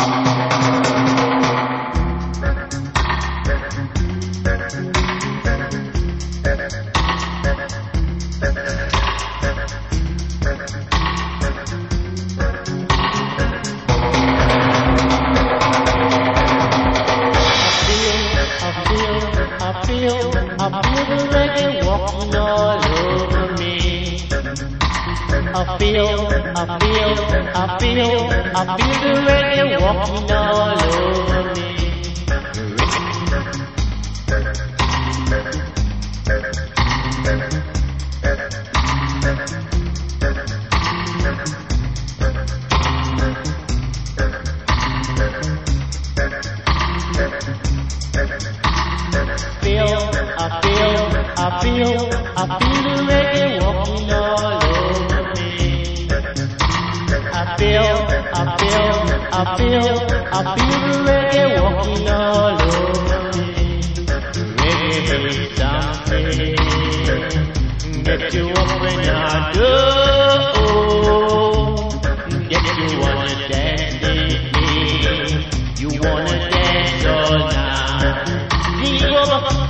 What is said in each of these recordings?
I feel the reggae walking all over me. I feel the reggae walking all over me. I feel the reggae walking all over me. I feel the reggae walking all over me. Reggae is something get you up when you do. Get you wanna dance with me. You wanna dance all night. Lean over.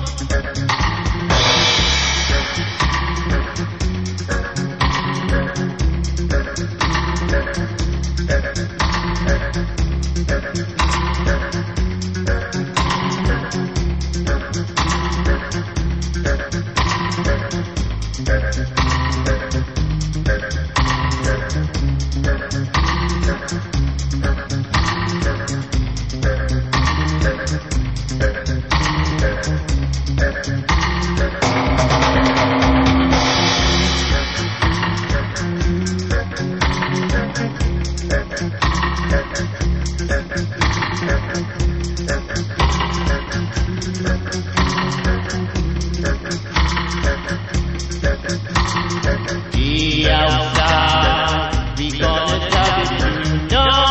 Be outside, we gonna top it to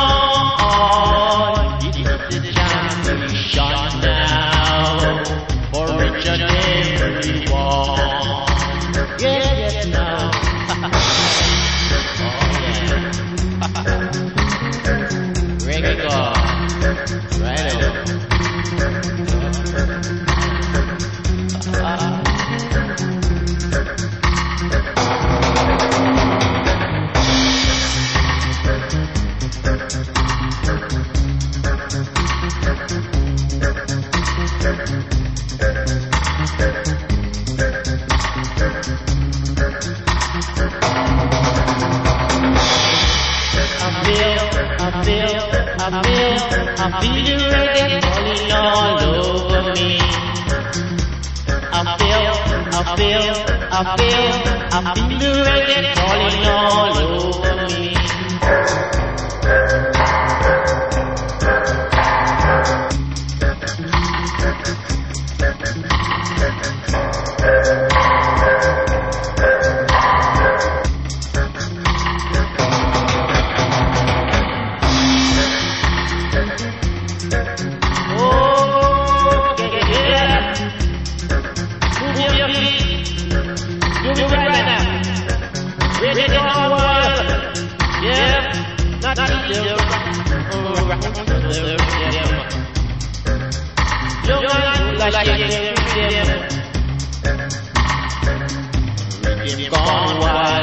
dawn. It's the time to be shot now, for rich and everyone. Yes, now. Reggae God, right on. I feel the reggae falling all over me. I feel the reggae falling all over me. Gone wild.